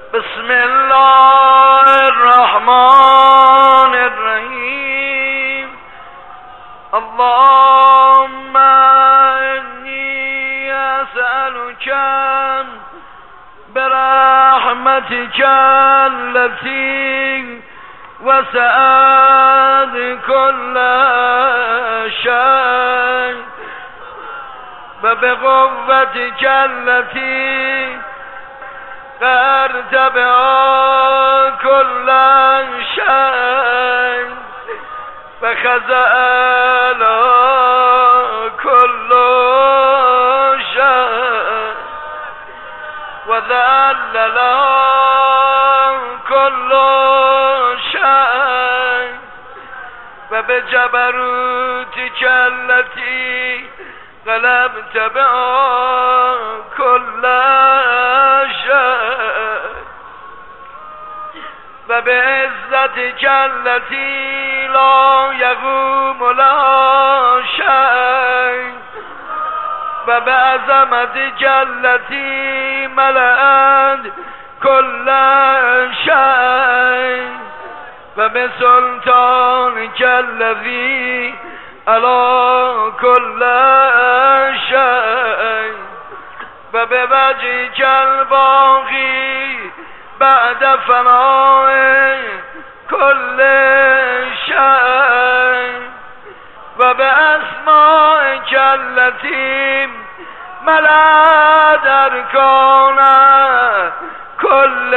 بسم الله الرحمن الرحیم. اللهم انی اسألک برحمتك التي وسعت كل شيء وبقوتك التي ارتبع كل شيء فخزأل كل شيء وذلل كل شيء وبجبروتك التي غلبت بها كل شيء وبعزتك التي لا يقوم لها شيء وبعظمتك التي ملأت كل شيء وبسلطانك الذي على كل شيء وبوجهك الباقي بعد فناء كل شيء وبأسمائك التي ملأت أركان كل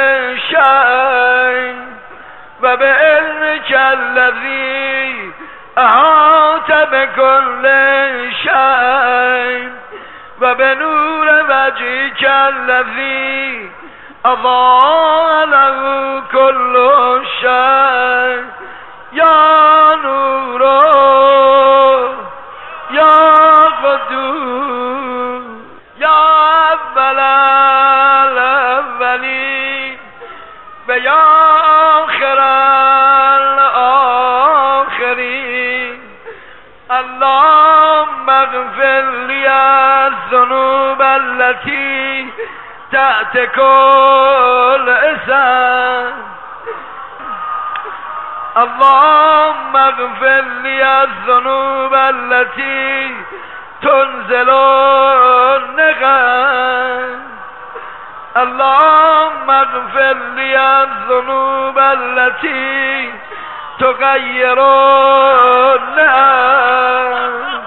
شيء وبعلمك الذي أحاط بكل شيء وبنور وجهك الذي أضاء له كل شيء. يا نور يا قدوس يا أول الأولين ويا آخر الآخرين. اللهم اغفر لي الذنوب التي تحت كل اسم. اللهم اغفر لي الذنوب التي تنزل النقم. اللهم اغفر لي الذنوب التي تغير النعم.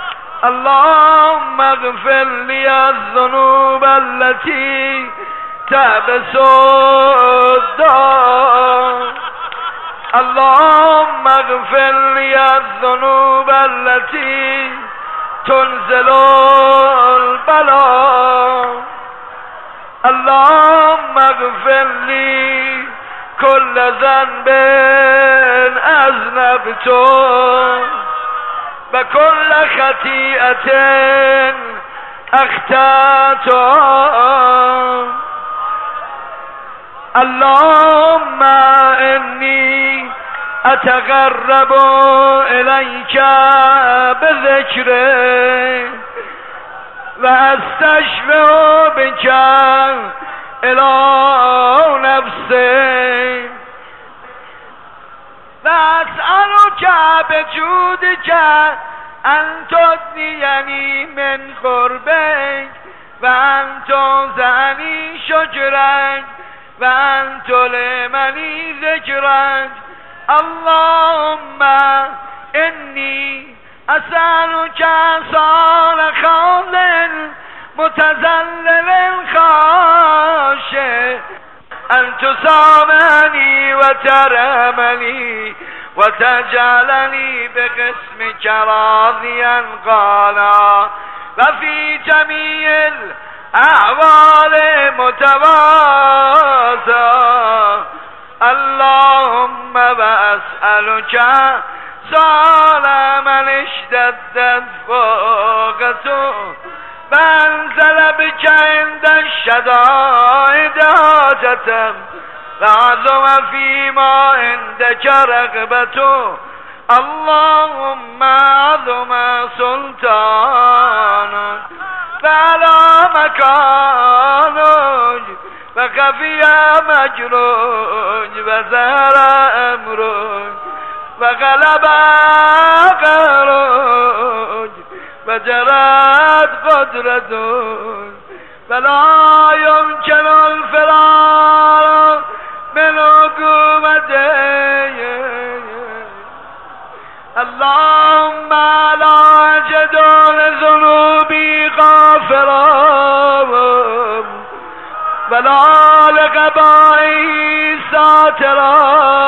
اللهم اغفر لي الذنوب التي تحبس الدار. اللهم اغفر لي الذنوب التي تنزل البلاء. اللهم اغفر لي كل ذنب أذنبته وكل خطيئة أخطأتها. اللهم إني أتقرب إليك بذكرك وأستشفع بك إلى نفسي وأسألك بجودك أن تدنيني من قربك وأن توزعني شكرك وأن تلمني ذكرك. اللهم إني أسألك صالح خالد متذلل خاشع أن تسامحني وترحمني وتجعلني بقسمك راضيا قانا وفي جميع الأحوال متواضعا. اللهم وأسألك سؤال من اشتدت فوقته وأنزل بك عند الشدائد حاجة وعظم فيما عندك رغبته. اللهم عظم سلطانك فلا مكانك وخفي مجروج وزار أمرج وغلب قهرج وجرت قدرة فلا يمكن الفرار من حكومته. اللهم لا أجد لذنوبي غافرا ولا لقبائي ساترا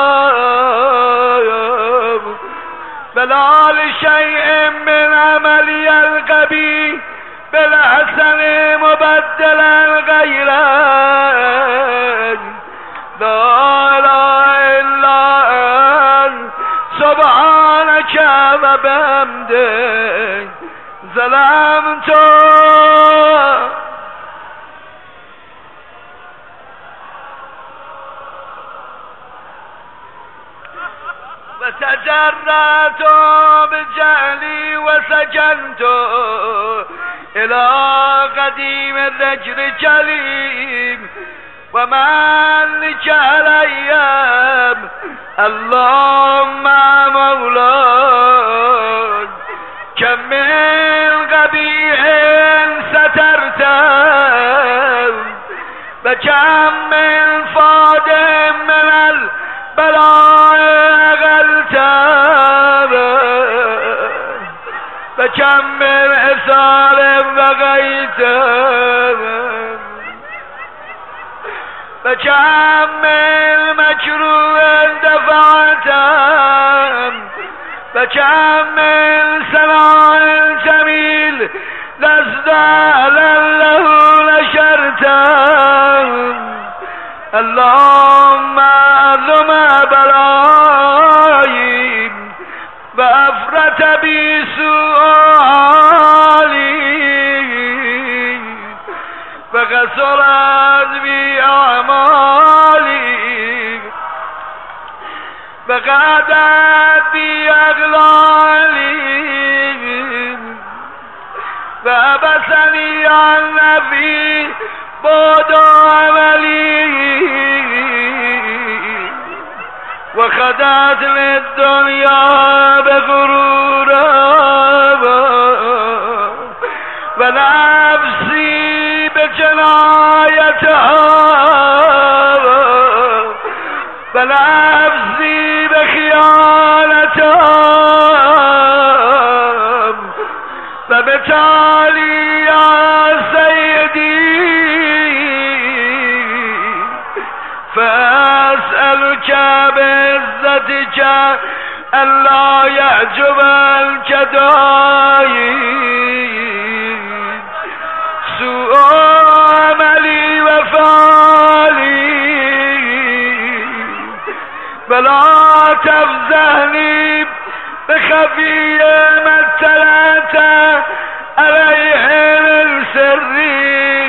ولا لشيء من عملي القبيح بالحسن مبدلا غيرا. لا إله إلا أنت سبحانك وبحمدك ظلمت وتجرأت بجهلي وسجنت إلى قديم الذكر جليم ومن لك الأيام. اللهم مولاي كم من قبيح سترته وكم من فاد من البلاء غلته وكم من إثار بغيته وكم من مكروه دفعته وكم من سناء جميل لزدالا له نشرته. اللهم أعظم بلائي وأفرت بي سؤالي وكسرت بي أعمالي وقعدت بي أغلالي وأبسني عن نفي بعد عملي وخدعت للدنيا بغرورا ونفسي بجنايتها ونفسي بخيانتها فبالتالي يا سيدي فأسألك بعزتك ألا يعجب الكدايب سوء عملي وفعلي ولا تفزعني بخفي ما ابتلعت عليه من سري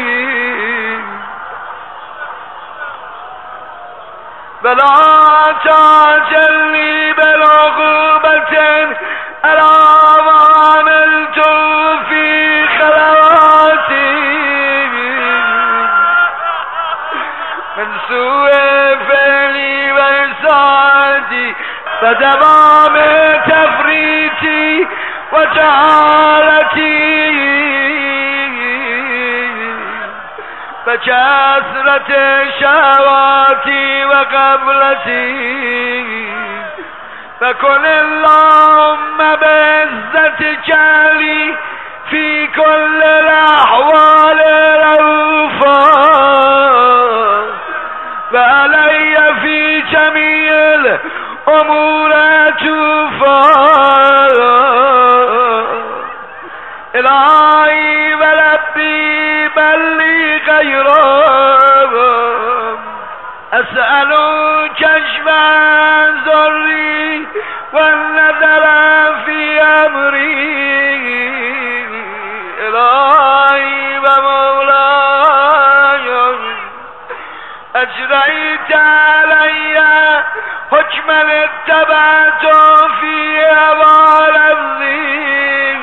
ولا تعجلني بالعقوبة على ما عملت في خلواتي من سوء فعلي وإساءتي فتمام تفريطي وجهالتي فكثرة شهواتي وقبلتي فكن اللهم بعزتك لي في كل الأحوال رؤوفا وعلي في جميع الأمور عطوفا. إلهي وربي بلي غيرهم أسألك كشف عن ضري والنذر في أمري. إلهي ومولاي أجريت علي حكما اتبعت في هوى نفسي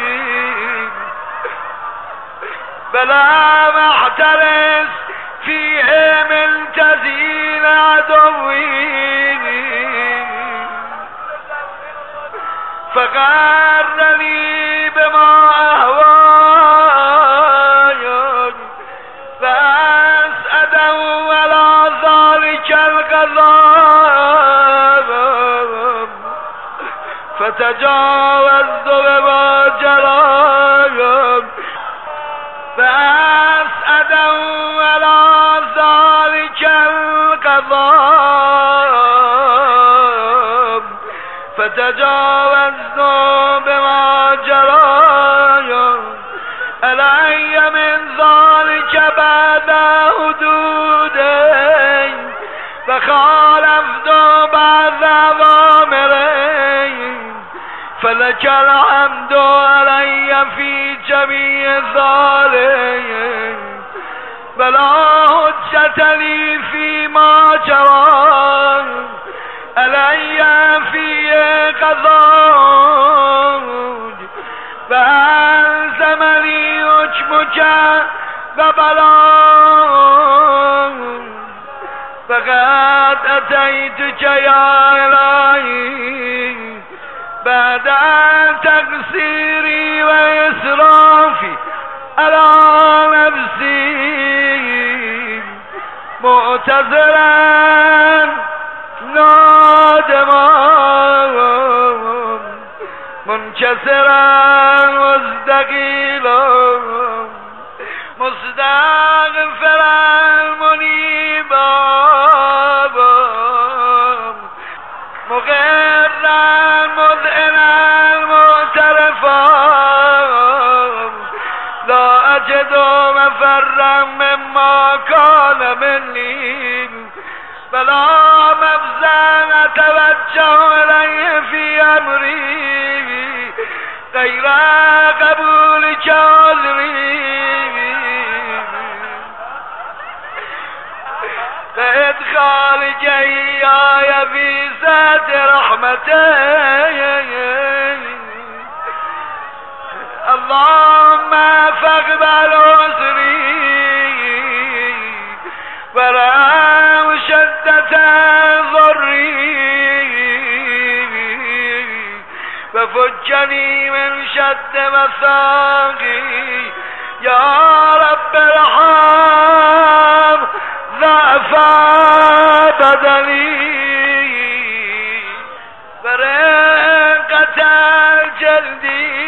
فلا محترس فيه من العذاب فتجاوزت بما جرى فأسأله على ذلك القضاء فتجاوزت بما جرى علي من ذلك بعد حدودي فخالفت بعد ضامري فلك الحمد علي في جميع ذلك فلا حجة لي فيما جرى علي في قضاء فألزمني حكمك وبلاء فقد أتيتك يا إلهي بعد تقصيري وإسرافي على نفسي معتذرا نادما منكسرا مستقيلا مستغفرا منيبا مغرا مذعنا معترفا لا أجد مفرا مما كان مني فلا مفزا أتوجه إليه في أمري غير قبولك عذري فإدخالك إياي في ذات رحمتي اللهم فاقبل عذري ولا شدة ضري وفجني من شد مساقي يا رب ارحم ضعف بدني ورقة جلدي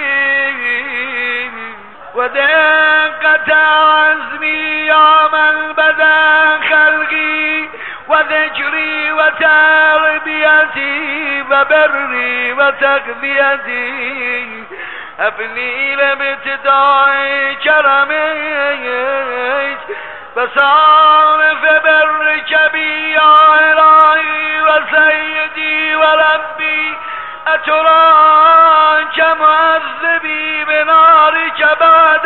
ودقة عزمي يا من بدا خلقي وذكري وتربيتي وبري وتغذيتي أبني لابتداء كرمك فصارف برك بي يا إلهي وسيدي وربي أتراك معذبي بنارك بعد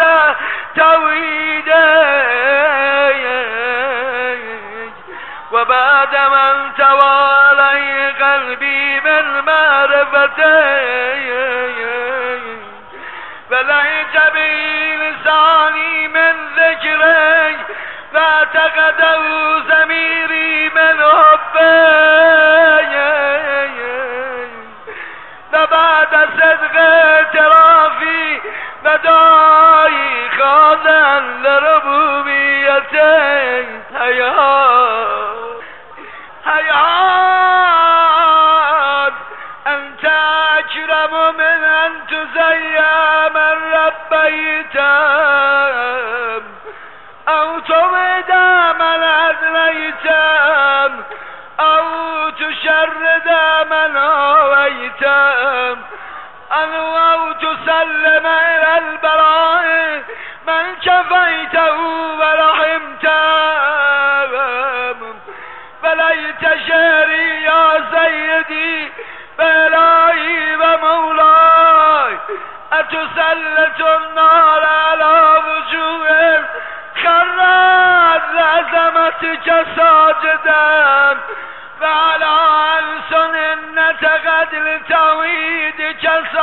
توحيدك وبعد من توالي قلبي من معرفتك فليت بي لساني من ذكرك فاعتقده ضميري من حبك فبعد صدق اعترافي بداي خاضعا لربوبيتك حيات أنت أكرم من أن تزيا من ربيتم أو تمد من أذنيتم أو تشرد من هويتم أو تسلم إلى البراء من كفيته ورحمته فليت شعري يا سيدي بلاي ومولاي أتسلط النار على وجوه خرت لعظمتك ساجدا وعلى ألسن نطقت لتوحيدك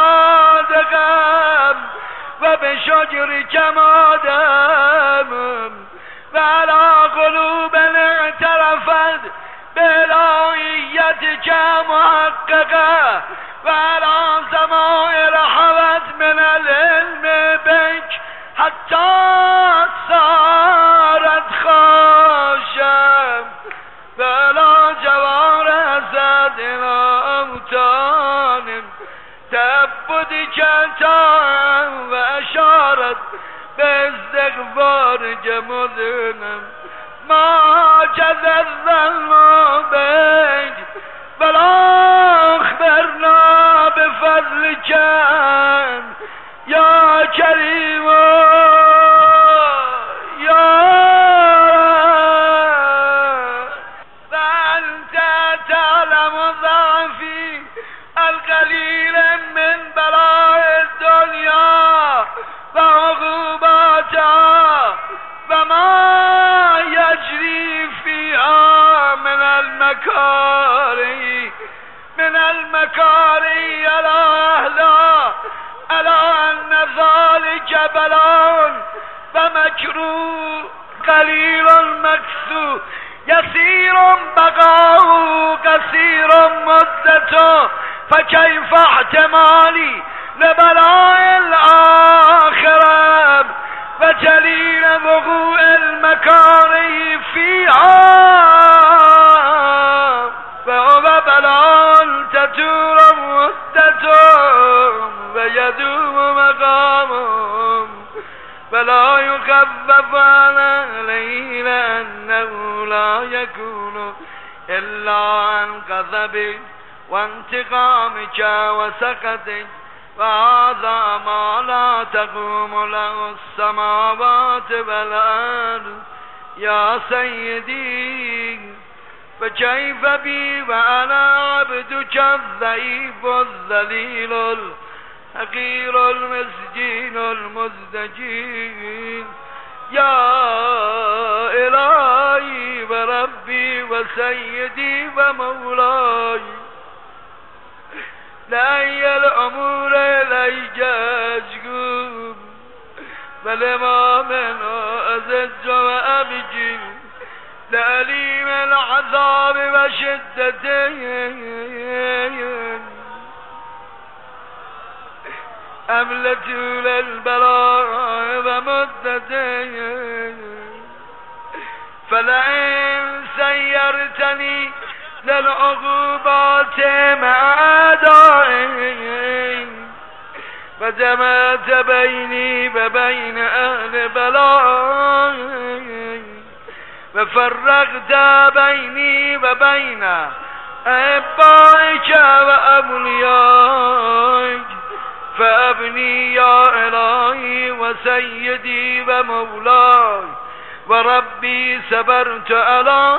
صادقا وبشجرك مادام وعلى قلوب اعترفت بإلهيتك محققة وعلى ضمائر حوت من العلم بك حتى صارت خاشعة فلا جواب بعد الأوطان تعبد كتاب وأشارت باستغفار جمدنا ما جزى الظلم بك بل أخبرنا بفضلك يا كريم يا فأنت تعلم ضعفي القليل من بلاء الدنيا وعقوباتها وما يجري فيها من المكاري على أهلها ألا أن ذلك بلاء ومكروه قليل المكسو يسير بقاؤه كثير مدته فكيف احتمالي لبلاء الآخرة وجليل وقوع المكاره فيها وهو بلاء تدور مدته ويدوم مقامه فلا يخفف عليه لأنه لا يكون إلا عن غضبك وانتقامك وسخطك وهذا ما لا تقوم له السماوات والأرض يا سيدي فكيف بي وأنا عبدك الضعيف الذليل الحقير المسكين المزدجين يا إلهي وربي وسيدي ومولاي لا هي الأمور إليك أشكو فلما منه أزج وأبكي لأليم العذاب وشدته أملت للبلاء ومدته فلئن سيرتني للعقوبات مع أعدائي فجمعت بيني وبين أهل بلائي وفرقت بيني وبين أحبائك وأوليائك فأبني يا إلهي وسيدي ومولاي وربي صبرت على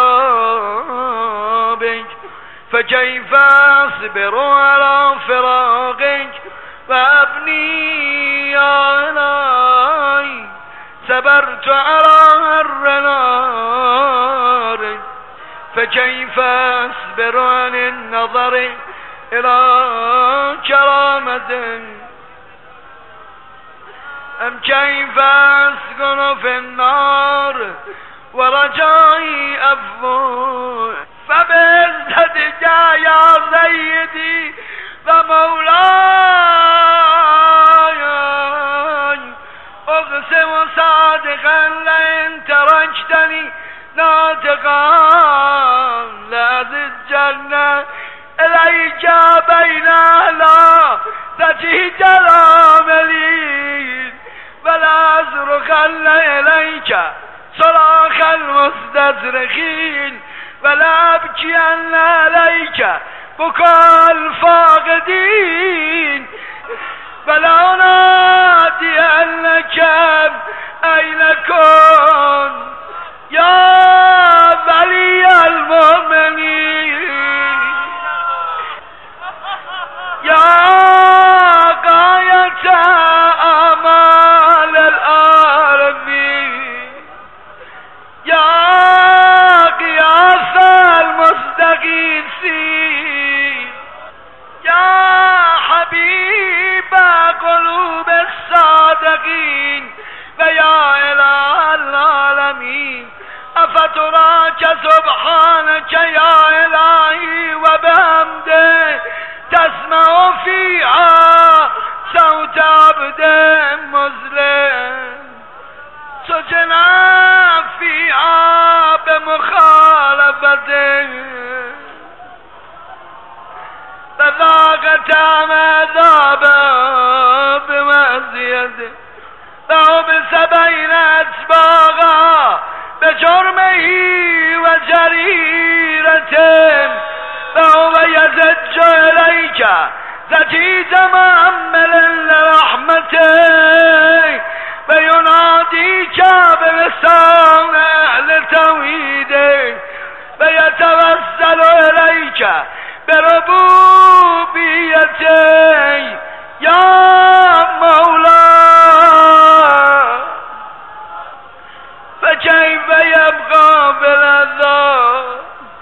عذابك فكيف أصبر على فراقك فأبني يا إلهي صبرت على النار فكيف أصبر عن النظر إلى كرامتك أم كيف أسكن في النار ورجائي أفوح فبعزتك يا سيدي ومولاي أقسم صادقا لئن تركتني ناطقا لأزجن إليك بين أهلا تجهد العاملين ولا أصرخن إليك صراخ المستصرخين ولا أبكين عليك بكاء الفاقدين ولا أنادي أنك أين كنت يا ولي المؤمنين يا غاية آمال العالمين يا قياس المستغيثين يا حبيب قلوب الصادقين ويا إله العالمين أفتراك سبحانك يا إلهي وبحمده تسمع فيها صوت عبد مسلم سجنا فيها بمخالفته بين أسباغا بجرمه وجريرته فهو يزج إليك زجيج مأمل لرحمته فيناديك بلسان أهل توحيده فيتوسل إليك بربوبيته يا مولاي فكيف يبقى بالعذاب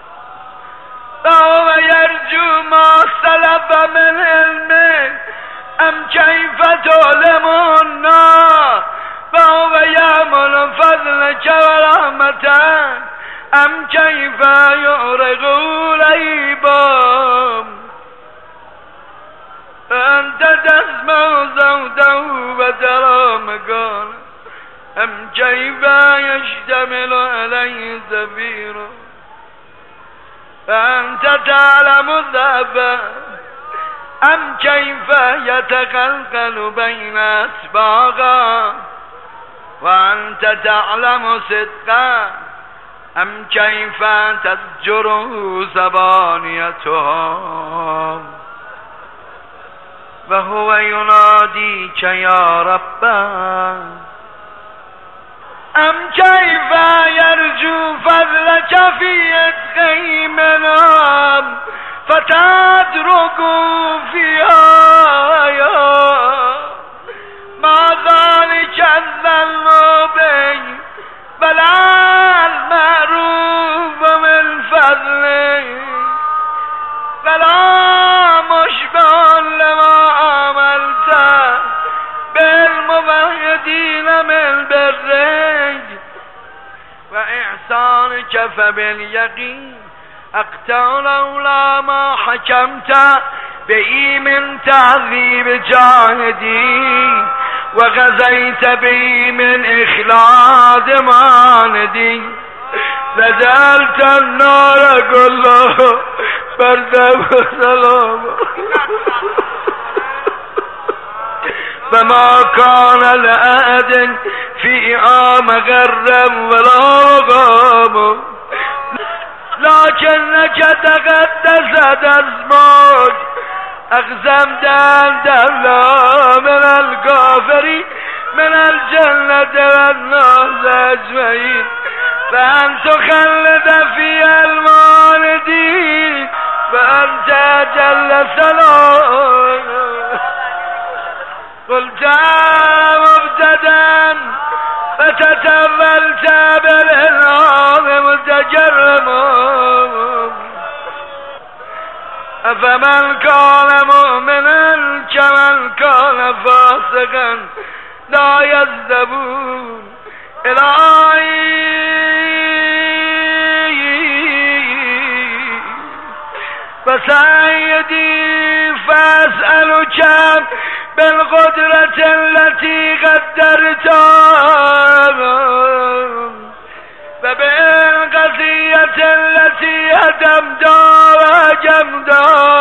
فهو يرجو ما سلف من علمه أم كيف تعلم النار فهو يأمل فضلك ورحمتك أم كيف يؤرق العبام أنت تسمع صوته وترى مكانه أم كيف يشتمل عليه زفيره فأنت تعلم ذهبه أم كيف يتقلقل بين أسباغه وأنت تعلم صدقه أم كيف تزجر زبانيتها وهو يناديك يا ربه أم كيف يرجو فضلك في يدخي منام فتدرك فيها ما ذلك الذنوب بلا المعروف من فضله بلا مشبه لما عملته بالمبيدين من برك وإحسانك فباليقين أقطع لولا ما حكمت به من تعذيب جاهدي وغزيت به من إخلاد ماندي لجعلت النار كله بردا وسلاما فما كان لأحد فيها مغرم ولا غام لكنك تقدست اسمك أقسمت أن تبلغ من الكافرين من الجنة والناس أجمعين فأن تخلد في المالدين فأنت جل سلام قلت مبتدا فتتولت بالإنعام متجرم أفمن كان مؤمنا كمن كان فاسقا لا يذهبون إلهي فسيدي فاسألك بالقدرة التي قدرتها فبالقضية التي هدمت وهجمت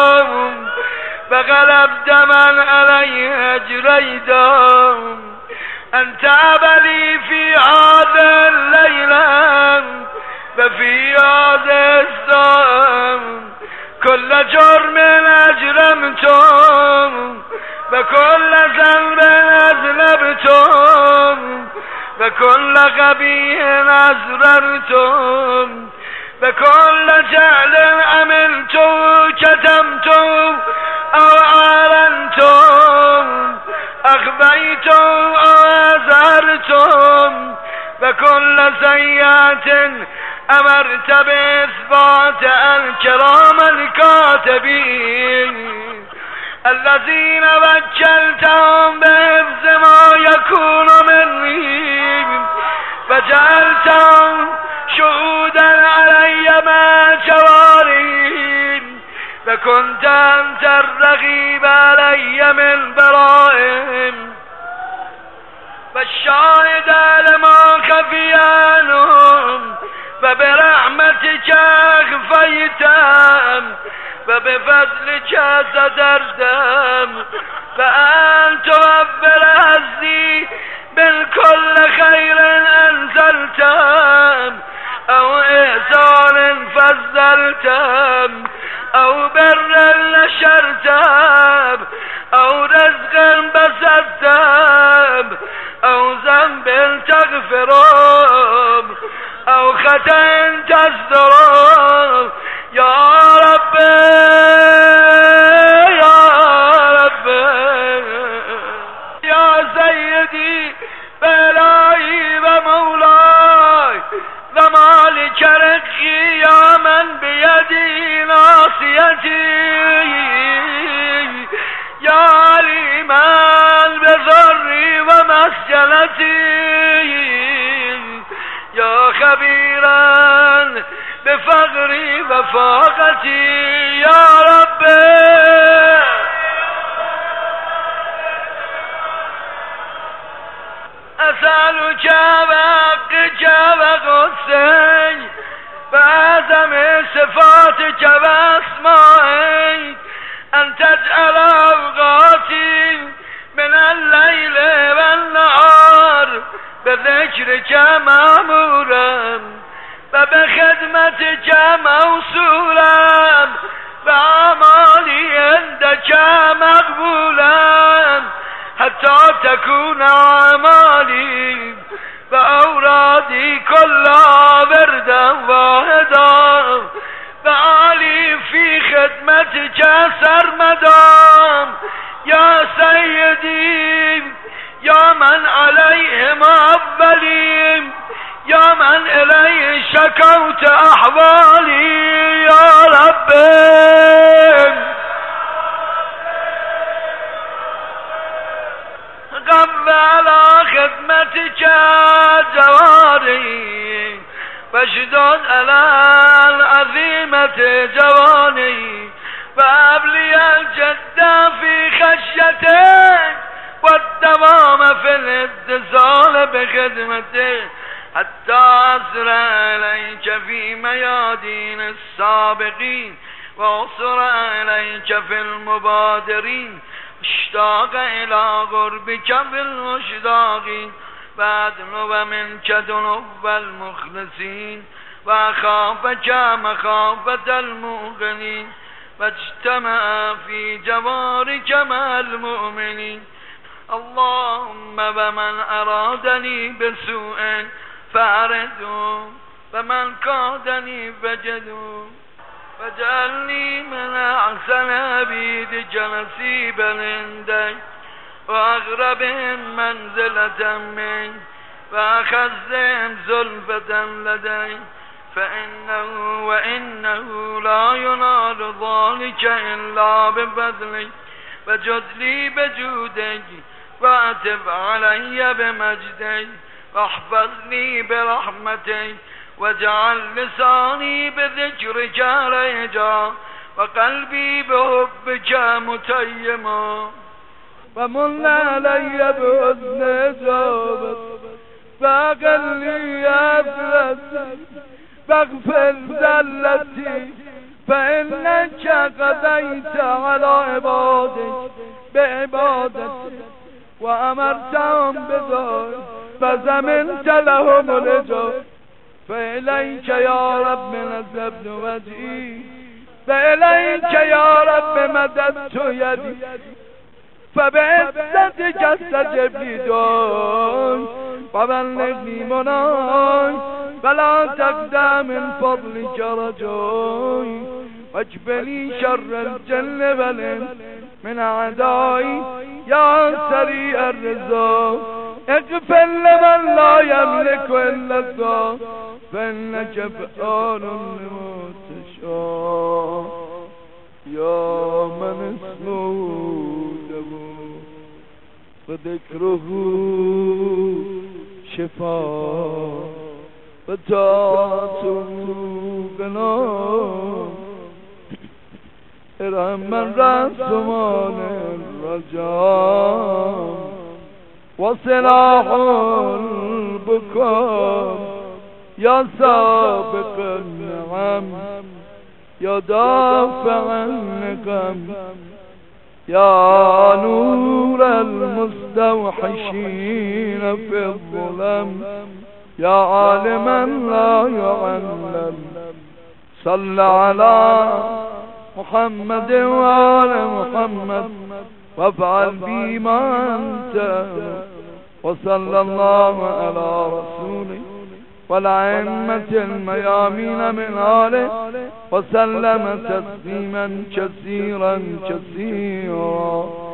فغلبت من عليه أجريت أن تعبلي في هذا الليلة ففي هذا الساعة كل جرم أجرمتم وكل ذنب أذنبتم وكل قبيح أسررتم وكل جهل عملتم كتمتم أو أعلنتم أخفيتم أو أظهرتم وكل سيئة أمرت بإثبات الكرام الكاتبين الذين وكلتهم بحفظ ما يكون مني فجعلتهم شهودا علي مع جوارهم فكنت أنت الرقيب علي من برائهم فالشاهد لما خفي عنهم فبرحمتك أخفيتهم فبفضلك سترتم فأنت رب العزي من كل خير أنزلتم أو إحسان فزلتم أو بر نشرتم أو رزق بسطتم أو ذنب تغفرم أو خطأ تصدرم يا رب يا رب يا سيدي بلاي ومولاي ومالك رزقي يا من بيدي ناصيتي يا عليما بضري ومسجلتي يا خبيرا بفقري وفاقتي يا رب أسألك بحقك وقدسك بأعظم صفاتك وأسمائك أن تجعل أوقاتي من الليل والنهار بذكرك مأمورا وبخدمتك موصولا بأعمالي عندك مقبولا حتى تكون أعمالي وأورادي كلها وردا واحدا وعلي في خدمتك سرمدا يا سيدي يا من عليهم أولي يا من إليه شكوت أحوالي يا رب قم على خدمتك جواري واشدد على العظيمة جواني وأبلي الجد في خشيتك والدوام في الاتصال بخدمتك حتى أسر إليك في ميادين السابقين وأسر إليك في المبادرين اشتاق إلى غربك في المشتاقين وأدنو منك دنو المخلصين وأخافك مخافة المؤمنين واجتمع في جوارك مع المؤمنين اللهم ومن أرادني بسوء فأرده ومن كادني فجده واجعلني من أحسن عبيدك نصيبا عندك وأقربهم منزلة منك وأخذهم زلفة لديك وإنه لا ينال ذلك إلا بفضلك فجد لي بجودك وأتب علي بمجدك واحفظني برحمتك واجعل لساني بذكرك ريجا وقلبي بحبك متيما ومن علي بحسن جابت فاقل لي أفلتي فاغفر ذلتي فإنك قضيت على عبادك بعبادتك وأمرتهم بذلك فزمنت لهم الرجاء فإليك يا رب نسبت وجهي فإليك يا رب مددت يدي فبعزتك استجب لي دعاي وبلغني مناي فلا تقدع من فضلك رجاي واجبني شر الجن والإنس من أعدائي يا سريع الرزاق اغفر لمن لا يملك إلا الدعاء فإنك فعال لما تشاء يا من اسمه وذكره شفاء وطاعته غنى ارحم من رسمان الرجاء وصلاح البكاء يا سابق النعم يا دافع النقم يا نور المستوحشين في الظلم يا عالما لا يعلم صل على محمد وآل محمد وافعل بما أنت وصلى الله على رسوله والأئمة الميامين من آله وسلم تسليما كثيرا كثيرا.